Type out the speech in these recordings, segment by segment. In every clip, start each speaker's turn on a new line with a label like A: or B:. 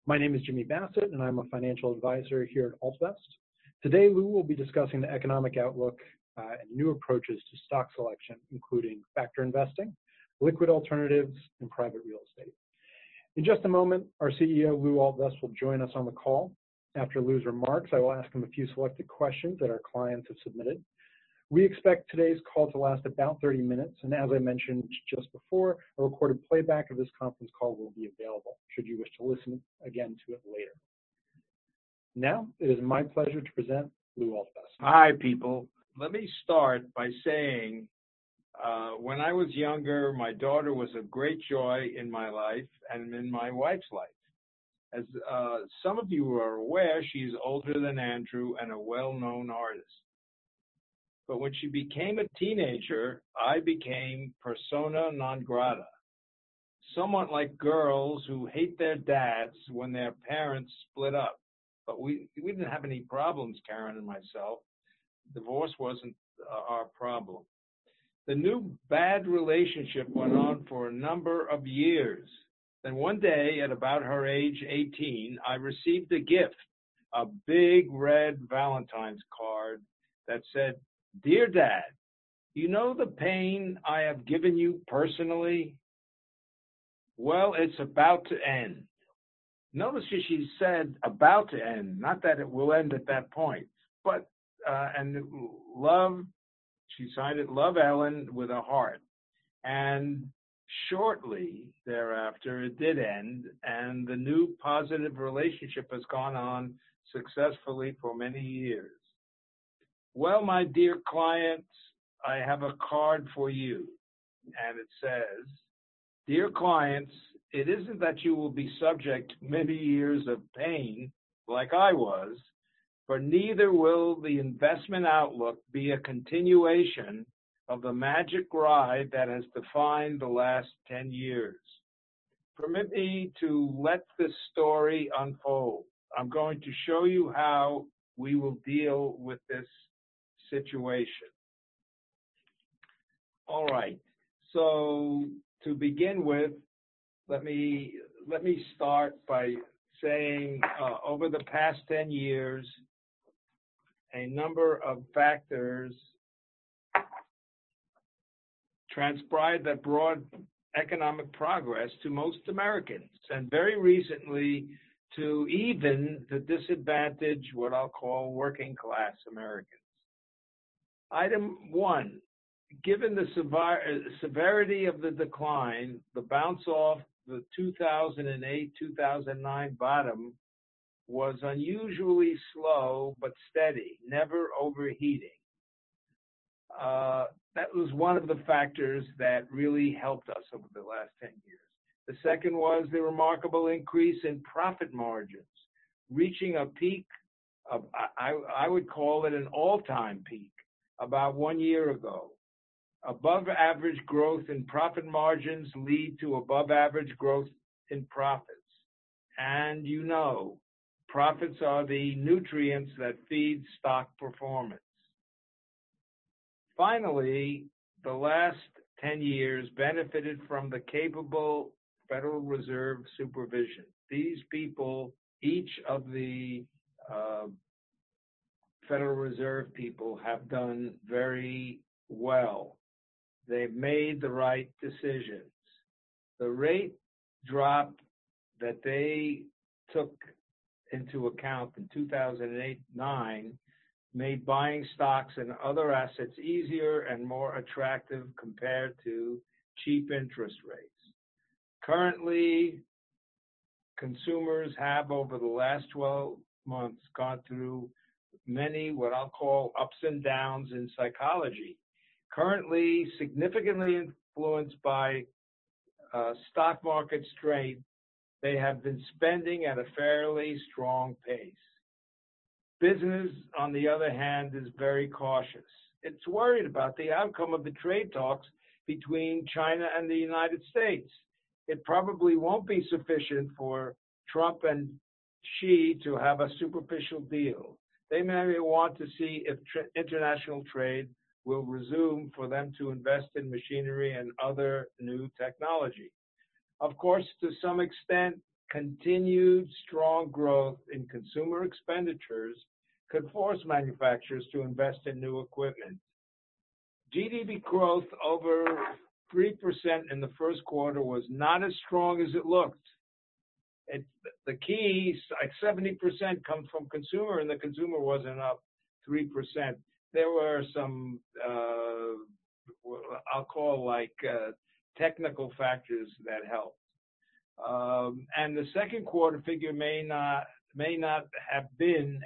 A: My name is Jimmy Bassett, and I'm a financial advisor here at AltVest. Today, Lou will be discussing the economic outlook and new approaches to stock selection, including factor investing, liquid alternatives, and private real estate. In just a moment, our CEO, Lou AltVest, will join us on the call. After Lou's remarks, I will ask him a few selected questions that our clients have submitted. We expect today's call to last about 30 minutes, and as I mentioned just before, a recorded playback of this conference call will be available should you wish to listen again to it later. Now, it is my pleasure to present Lou AltVest.
B: Hi, people. Let me start by saying when I was younger, my daughter was a great joy in my life and in my wife's life. As some of you are aware, she's older than Andrew and a well-known artist. But when she became a teenager, I became persona non grata, somewhat like girls who hate their dads when their parents split up. But we didn't have any problems, Karen and myself. Divorce wasn't our problem. The new bad relationship went on for a number of years. Then one day, at about her age 18, I received a gift, a big red Valentine's card that said, "Dear Dad, you know the pain I have given you personally? Well, it's about to end." Notice that she said about to end, not that it will end at that point. But, and love, she signed it, Love Ellen, with a heart. And shortly thereafter, it did end, and the new positive relationship has gone on successfully for many years. Well, my dear clients, I have a card for you, and it says, "Dear clients, it isn't that you will be subject to many years of pain like I was, but neither will the investment outlook be a continuation of the magic ride that has defined the last 10 years. Permit me to let this story unfold. I'm going to show you how we will deal with this situation." All right. So to begin with, let me start by saying over the past 10 years, a number of factors transpired that brought economic progress to most Americans, and very recently to even the disadvantaged, what I'll call working class Americans. Item one, given the severity of the decline, the bounce off the 2008-2009 bottom was unusually slow but steady, never overheating. That was one of the factors that really helped us over the last 10 years. The second was the remarkable increase in profit margins, reaching a peak of, I would call it an all-time peak, about 1 year ago. Above average growth in profit margins lead to above average growth in profits. And you know, profits are the nutrients that feed stock performance. Finally, the last 10 years benefited from the capable Federal Reserve supervision. These people, each of the Federal Reserve people, have done very well. They've made the right decisions. The rate drop that they took into account in 2008-9 made buying stocks and other assets easier and more attractive compared to cheap interest rates. Currently, consumers have, over the last 12 months, gone through many what I'll call ups and downs in psychology. Currently, significantly influenced by stock market strength, they have been spending at a fairly strong pace. Business, on the other hand, is very cautious. It's worried about the outcome of the trade talks between China and the United States. It probably won't be sufficient for Trump and Xi to have a superficial deal. They may want to see if international trade will resume for them to invest in machinery and other new technology. Of course, to some extent, continued strong growth in consumer expenditures could force manufacturers to invest in new equipment. GDP growth over 3% in the first quarter was not as strong as it looked. The key, like 70%, comes from consumer, and the consumer wasn't up 3%. There were some, I'll call technical factors that helped. And the second quarter figure may not have been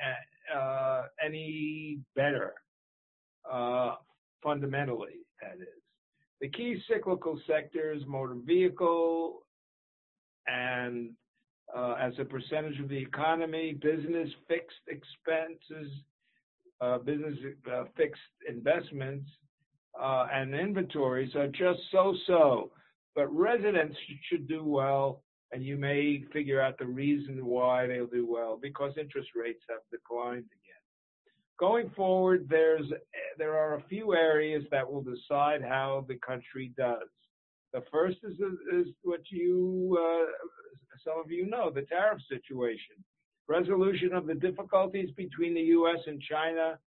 B: any better, fundamentally, that is. The key cyclical sectors, motor vehicle, and as a percentage of the economy, business fixed expenses, business fixed investments, and inventories are just so-so. But residents should do well, and you may figure out the reason why they'll do well, because interest rates have declined again. Going forward, there are a few areas that will decide how the country does. The first is what some of you know, the tariff situation. Resolution of the difficulties between the U.S. and China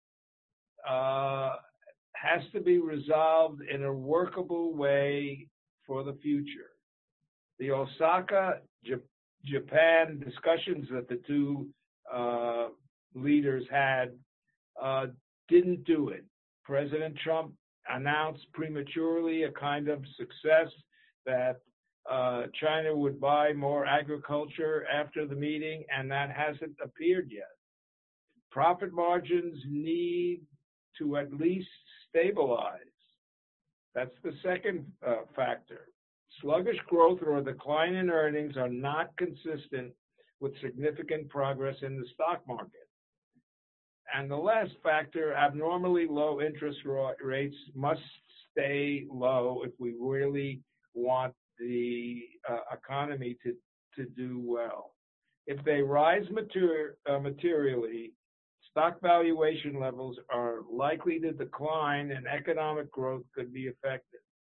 B: has to be resolved in a workable way for the future. The Osaka, Japan discussions that the two leaders had didn't do it. President Trump announced prematurely a kind of success that China would buy more agriculture after the meeting, and that hasn't appeared yet. Profit margins need to at least stabilize. That's the second factor. Sluggish growth or a decline in earnings are not consistent with significant progress in the stock market. And the last factor, abnormally low interest rates must stay low if we really want the economy to do well. If they rise materially, stock valuation levels are likely to decline and economic growth could be affected.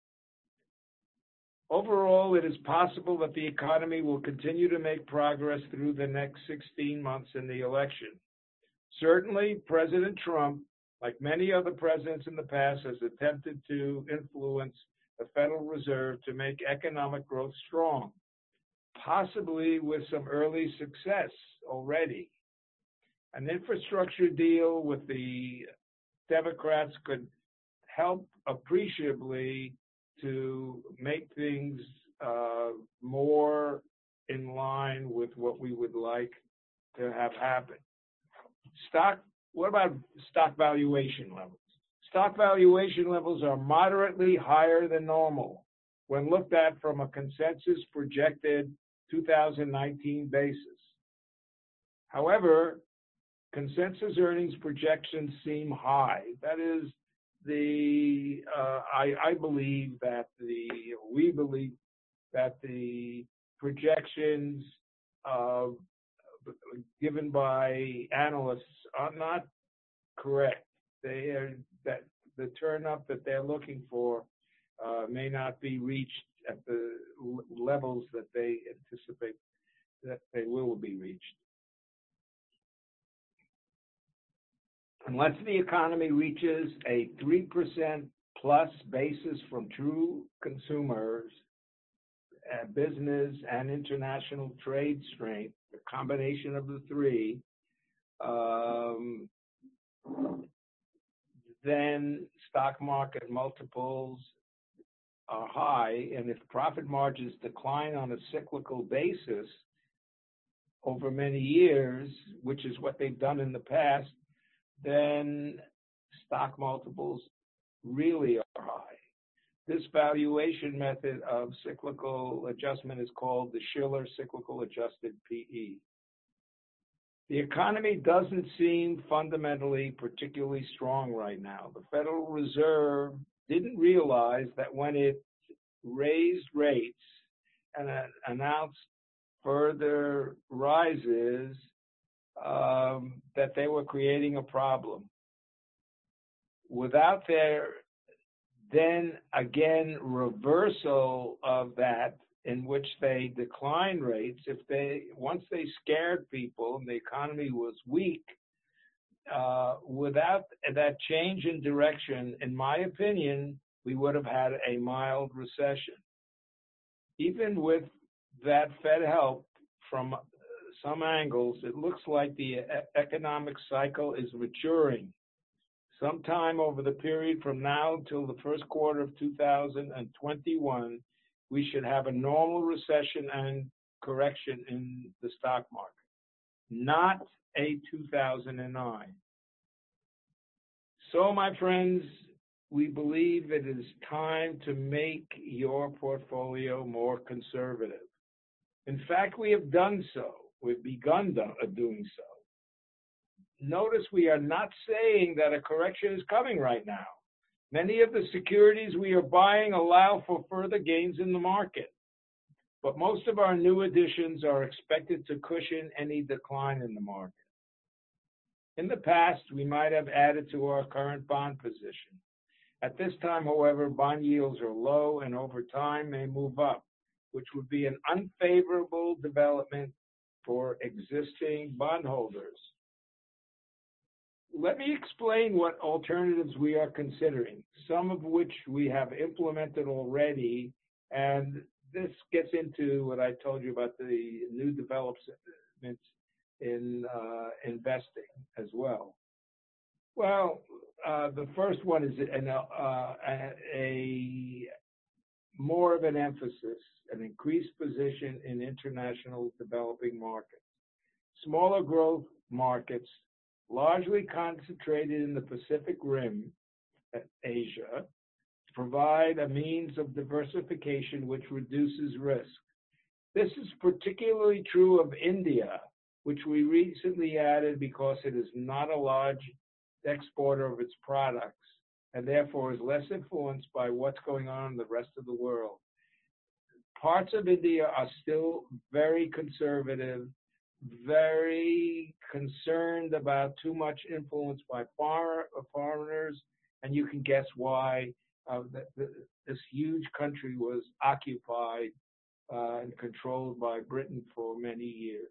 B: Overall, it is possible that the economy will continue to make progress through the next 16 months in the election. Certainly, President Trump, like many other presidents in the past, has attempted to influence the Federal Reserve to make economic growth strong, possibly with some early success already. An infrastructure deal with the Democrats could help appreciably to make things more in line with what we would like to have happen. What about stock valuation levels? Stock valuation levels are moderately higher than normal when looked at from a consensus projected 2019 basis. However, consensus earnings projections seem high. That is, we believe that the projections given by analysts are not correct. That the turn up that they're looking for may not be reached at the levels that they anticipate that they will be reached. Unless the economy reaches a 3% plus basis from true consumers, business and international trade strength, the combination of the three, then stock market multiples are high, and if profit margins decline on a cyclical basis over many years, which is what they've done in the past, then stock multiples really are high. This valuation method of cyclical adjustment is called the Shiller cyclical adjusted PE. The economy doesn't seem fundamentally particularly strong right now. The Federal Reserve didn't realize that when it raised rates and announced further rises, that they were creating a problem. Without their then again reversal of that in which they decline rates, once they scared people and the economy was weak, without that change in direction, in my opinion, we would have had a mild recession. Even with that Fed help from some angles, it looks like the economic cycle is maturing. Sometime over the period from now until the first quarter of 2021, we should have a normal recession and correction in the stock market, not a 2009. So, my friends, we believe it is time to make your portfolio more conservative. In fact, we have done so. We've begun doing so. Notice we are not saying that a correction is coming right now. Many of the securities we are buying allow for further gains in the market, but most of our new additions are expected to cushion any decline in the market. In the past, we might have added to our current bond position. At this time, however, bond yields are low and over time may move up, which would be an unfavorable development for existing bondholders. Let me explain what alternatives we are considering, some of which we have implemented already, and this gets into what I told you about the new developments in investing as well. Well, the first one is a more of an emphasis, an increased position in international developing markets. Smaller growth markets, largely concentrated in the Pacific Rim, Asia, provide a means of diversification which reduces risk. This is particularly true of India, which we recently added because it is not a large exporter of its products and therefore is less influenced by what's going on in the rest of the world. Parts of India are still very conservative, very concerned about too much influence by foreigners, and you can guess why this huge country was occupied and controlled by Britain for many years.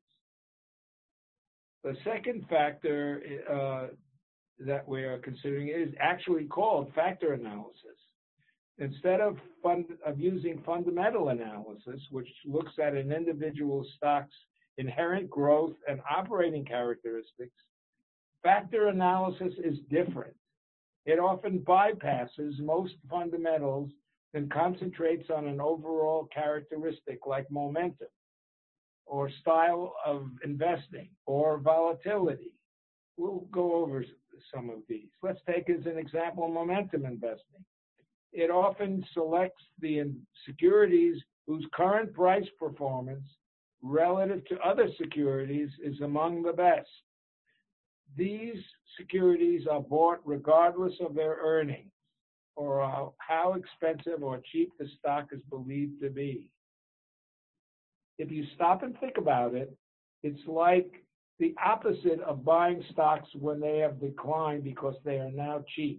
B: The second factor that we are considering is actually called factor analysis. Instead of using fundamental analysis, which looks at an individual stock's inherent growth and operating characteristics, factor analysis is different. It often bypasses most fundamentals and concentrates on an overall characteristic like momentum or style of investing or volatility. We'll go over some of these. Let's take as an example momentum investing. It often selects the securities whose current price performance relative to other securities is among the best. These securities are bought regardless of their earnings or how expensive or cheap the stock is believed to be. If you stop and think about it, it's like the opposite of buying stocks when they have declined because they are now cheap.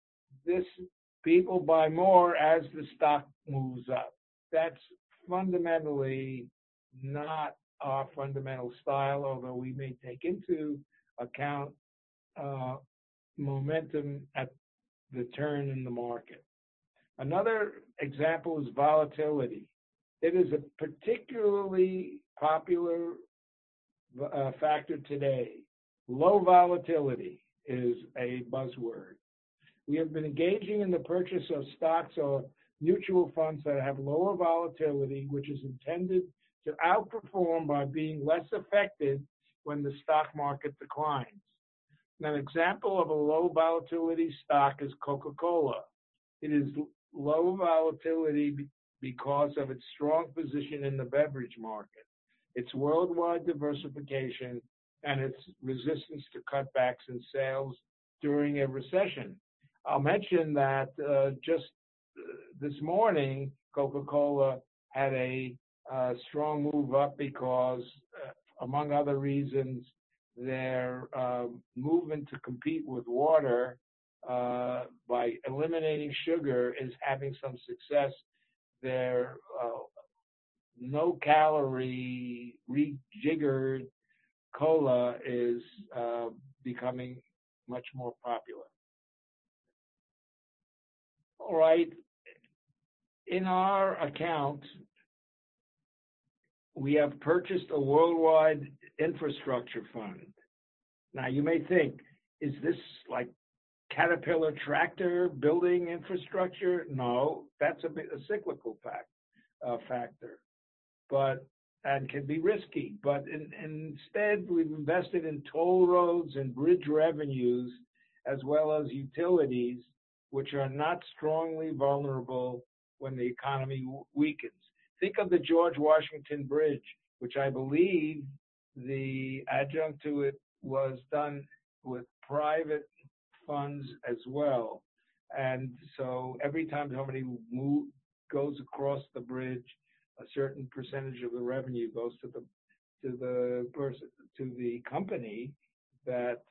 B: People buy more as the stock moves up. That's fundamentally not our fundamental style, although we may take into account momentum at the turn in the market. Another example is volatility. It is a particularly popular factor today. Low volatility is a buzzword. We have been engaging in the purchase of stocks or mutual funds that have lower volatility, which is intended to outperform by being less affected when the stock market declines. An example of a low volatility stock is Coca-Cola. It is low volatility because of its strong position in the beverage market, its worldwide diversification, and its resistance to cutbacks in sales during a recession. I'll mention that just this morning, Coca-Cola had a strong move up because, among other reasons, their movement to compete with water by eliminating sugar is having some success. Their no calorie, rejiggered cola is becoming much more popular. All right. In our account, we have purchased a worldwide infrastructure fund. Now, you may think, is this like Caterpillar tractor building infrastructure? No, that's a cyclical factor, but and can be risky. But instead, we've invested in toll roads and bridge revenues, as well as utilities, which are not strongly vulnerable when the economy weakens. Think of the George Washington Bridge, which I believe the adjunct to it was done with private funds as well. And so every time somebody goes across the bridge, a certain percentage of the revenue goes to the company that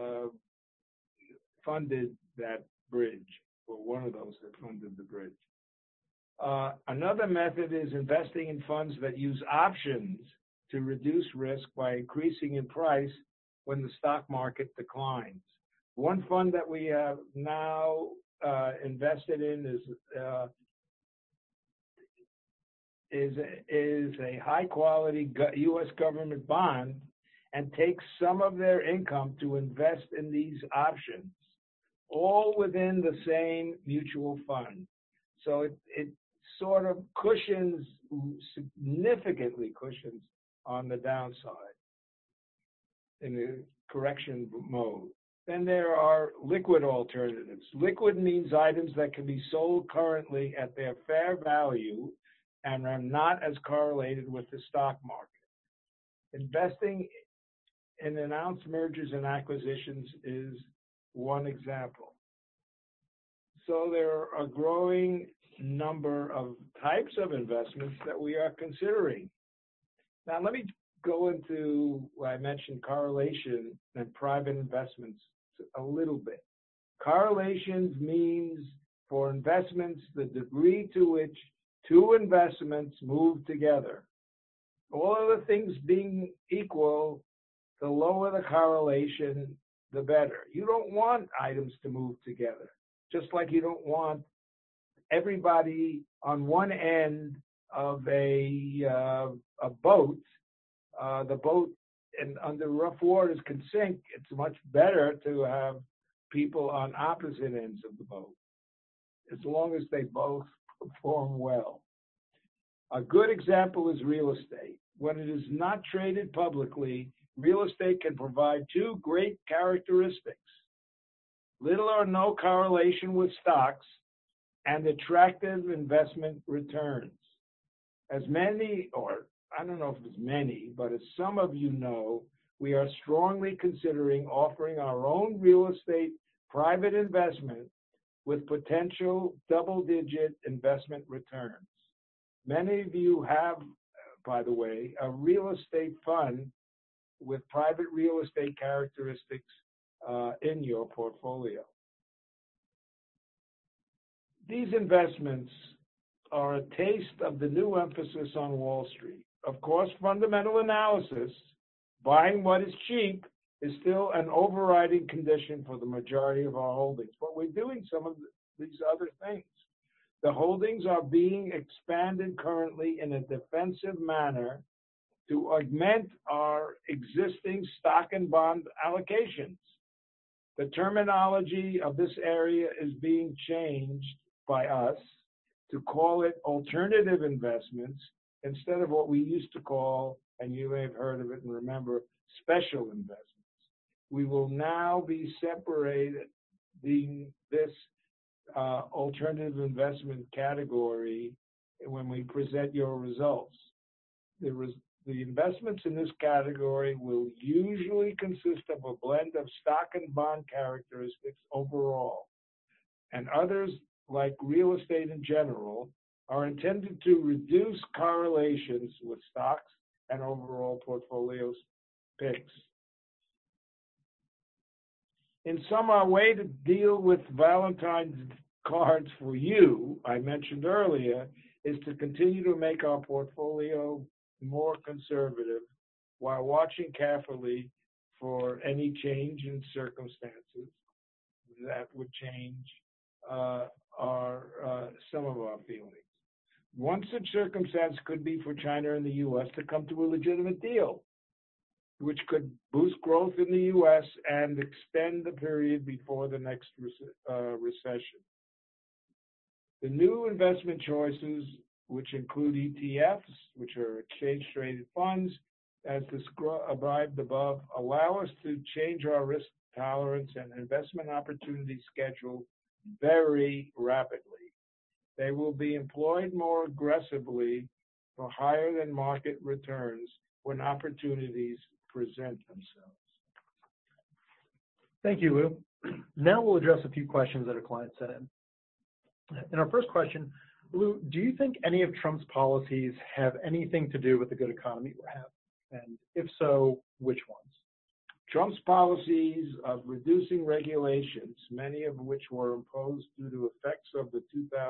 B: funded that bridge, or one of those that funded the bridge. Another method is investing in funds that use options to reduce risk by increasing in price when the stock market declines. One fund that we have now invested in is a high-quality U.S. government bond, and takes some of their income to invest in these options, all within the same mutual fund. So it sort of significantly cushions on the downside in the correction mode. Then there are liquid alternatives. Liquid means items that can be sold currently at their fair value and are not as correlated with the stock market. Investing in announced mergers and acquisitions is one example. So there are a growing number of types of investments that we are considering. Now, let me go into what I mentioned, correlation and private investments a little bit. Correlations means for investments the degree to which two investments move together. All other things being equal, the lower the correlation, the better. You don't want items to move together, just like you don't want everybody on one end of a boat. The boat and under rough waters can sink. It's much better to have people on opposite ends of the boat, as long as they both perform well. A good example is real estate. When it is not traded publicly, real estate can provide two great characteristics: little or no correlation with stocks and attractive investment returns. As many, or I don't know if it's many, but as some of you know, we are strongly considering offering our own real estate private investment with potential double-digit investment returns. Many of you have, by the way, a real estate fund with private real estate characteristics in your portfolio. These investments are a taste of the new emphasis on Wall Street. Of course, fundamental analysis, buying what is cheap, is still an overriding condition for the majority of our holdings. But we're doing some of these other things. The holdings are being expanded currently in a defensive manner to augment our existing stock and bond allocations. The terminology of this area is being changed by us to call it alternative investments instead of what we used to call, and you may have heard of it and remember, special investments. We will now be separating this alternative investment category when we present your results. The investments in this category will usually consist of a blend of stock and bond characteristics overall, and others, like real estate in general, are intended to reduce correlations with stocks and overall portfolios picks. In sum, our way to deal with Valentine's cards for you, I mentioned earlier, is to continue to make our portfolio more conservative while watching carefully for any change in circumstances that would change some of our feelings. One such circumstance could be for China and the U.S. to come to a legitimate deal, which could boost growth in the U.S. and extend the period before the next recession. The new investment choices, which include ETFs, which are exchange-traded funds, as described above, allow us to change our risk tolerance and investment opportunity schedule very rapidly. They will be employed more aggressively for higher than market returns when opportunities present themselves.
A: Thank you, Lou. Now we'll address a few questions that our clients sent in. In our first question, Lou, do you think any of Trump's policies have anything to do with the good economy we have? And if so, which ones?
B: Trump's policies of reducing regulations, many of which were imposed due to effects of the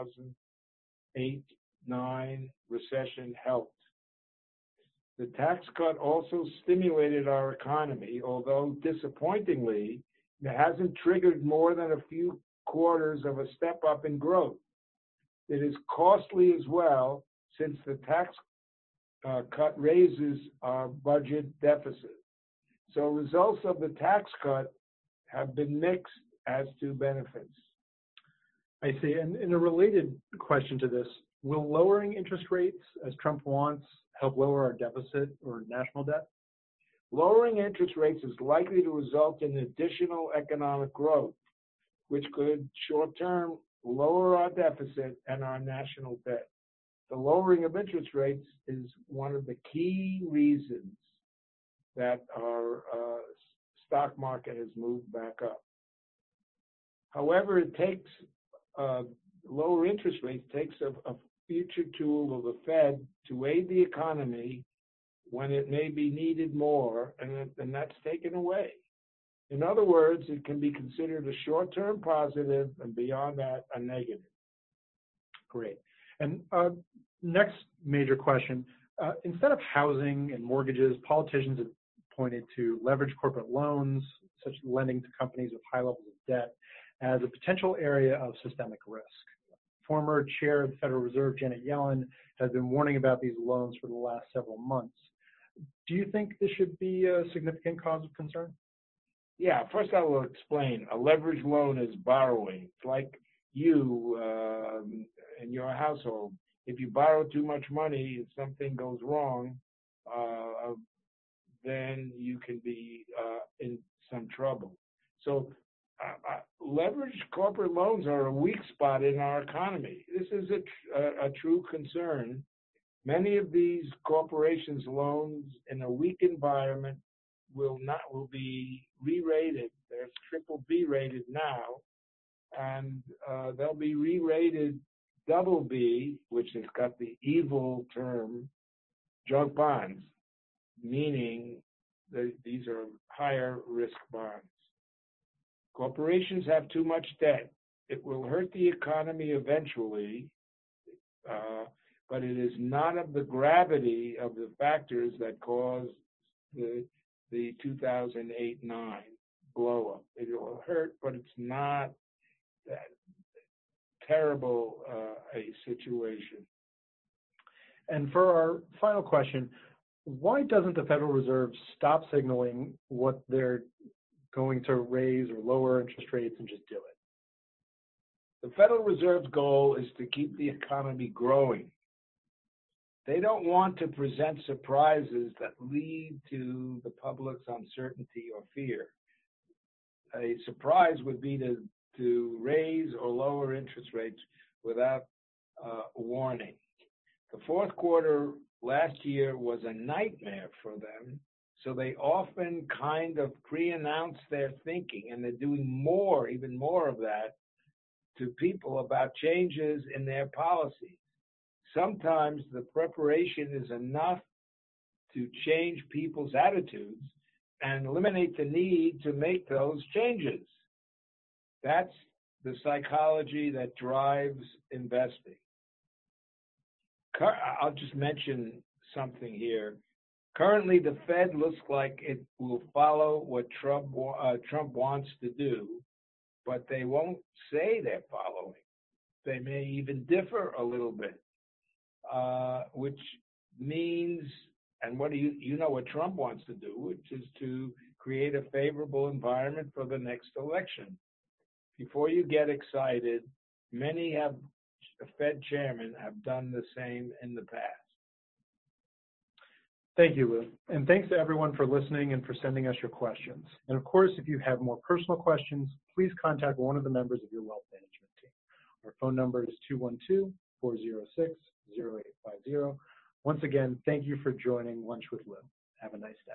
B: 2008-9 recession, helped. The tax cut also stimulated our economy, although disappointingly, it hasn't triggered more than a few quarters of a step up in growth. It is costly as well, since the tax cut raises our budget deficit. So results of the tax cut have been mixed as to benefits.
A: I see. And in a related question to this, will lowering interest rates, as Trump wants, help lower our deficit or national debt?
B: Lowering interest rates is likely to result in additional economic growth, which could short-term lower our deficit and our national debt. The lowering of interest rates is one of the key reasons that our stock market has moved back up. However, it takes lower interest rates takes a future tool of the Fed to aid the economy when it may be needed more, and that's taken away. In other words, it can be considered a short-term positive, and beyond that, a negative.
A: Great. And next major question, instead of housing and mortgages, politicians have pointed to leveraged corporate loans, such as lending to companies with high levels of debt, as a potential area of systemic risk. Former chair of the Federal Reserve, Janet Yellen, has been warning about these loans for the last several months. Do you think this should be a significant cause of concern?
B: Yeah, first I will explain. A leveraged loan is borrowing. It's like you in your household. If you borrow too much money and something goes wrong, then you can be in some trouble. So leveraged corporate loans are a weak spot in our economy. This is a true concern. Many of these corporations' loans in a weak environment will be re-rated. They're BBB rated now, and they'll be re-rated BB, which has got the evil term junk bonds, meaning that these are higher risk bonds. Corporations have too much debt. It will hurt the economy eventually, but it is not of the gravity of the factors that caused the 2008-9 blow up. It will hurt, but it's not that terrible a situation.
A: And for our final question, why doesn't the Federal Reserve stop signaling what they're going to raise or lower interest rates and just do it?
B: The Federal Reserve's goal is to keep the economy growing. They don't want to present surprises that lead to the public's uncertainty or fear. A surprise would be to raise or lower interest rates without warning. The fourth quarter last year was a nightmare for them, so they often kind of pre-announce their thinking, and they're doing more, even more of that, to people about changes in their policies. Sometimes the preparation is enough to change people's attitudes and eliminate the need to make those changes. That's the psychology that drives investing. I'll just mention something here. Currently, the Fed looks like it will follow what Trump wants to do, but they won't say they're following. They may even differ a little bit, which means, and what do you know what Trump wants to do, which is to create a favorable environment for the next election. Before you get excited, many Fed chairmen have done the same in the past.
A: Thank you, Lou. And thanks to everyone for listening and for sending us your questions. And of course, if you have more personal questions, please contact one of the members of your wealth management team. Our phone number is 212-406-0850. Once again, thank you for joining Lunch with Lou. Have a nice day.